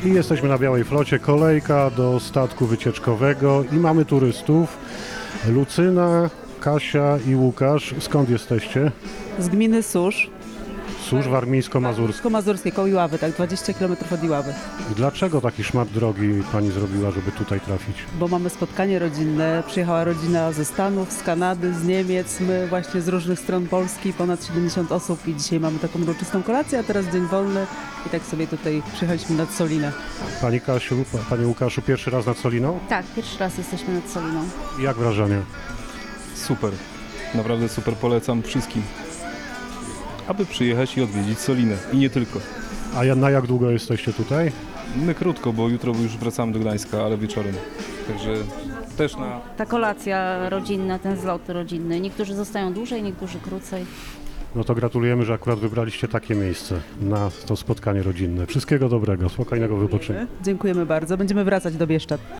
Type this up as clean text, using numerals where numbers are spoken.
I jesteśmy na Białej Flocie, kolejka do statku wycieczkowego i mamy turystów. Lucyna, Kasia i Łukasz. Skąd jesteście? Z gminy Susz, Susz warmińsko-mazurski. Mazurskie, koło Iławy, tak, 20 km od Iławy. I dlaczego taki szmat drogi pani zrobiła, żeby tutaj trafić? Bo mamy spotkanie rodzinne, przyjechała rodzina ze Stanów, z Kanady, z Niemiec, my właśnie z różnych stron Polski, ponad 70 osób i dzisiaj mamy taką uroczystą kolację, a teraz dzień wolny i tak sobie tutaj przyjechaliśmy nad Solinę. Pani Kasiu, panie Łukaszu, pierwszy raz nad Soliną? Tak, pierwszy raz jesteśmy nad Soliną. Jak wrażenia? Super, naprawdę super, polecam wszystkim, aby przyjechać i odwiedzić Solinę i nie tylko. A na jak długo jesteście tutaj? My krótko, bo jutro już wracamy do Gdańska, ale wieczorem, także też na... Ta kolacja rodzinna, ten zlot rodzinny. Niektórzy zostają dłużej, niektórzy krócej. No to gratulujemy, że akurat wybraliście takie miejsce na to spotkanie rodzinne. Wszystkiego dobrego, spokojnego wypoczynku. Dziękujemy bardzo, będziemy wracać do Bieszczad.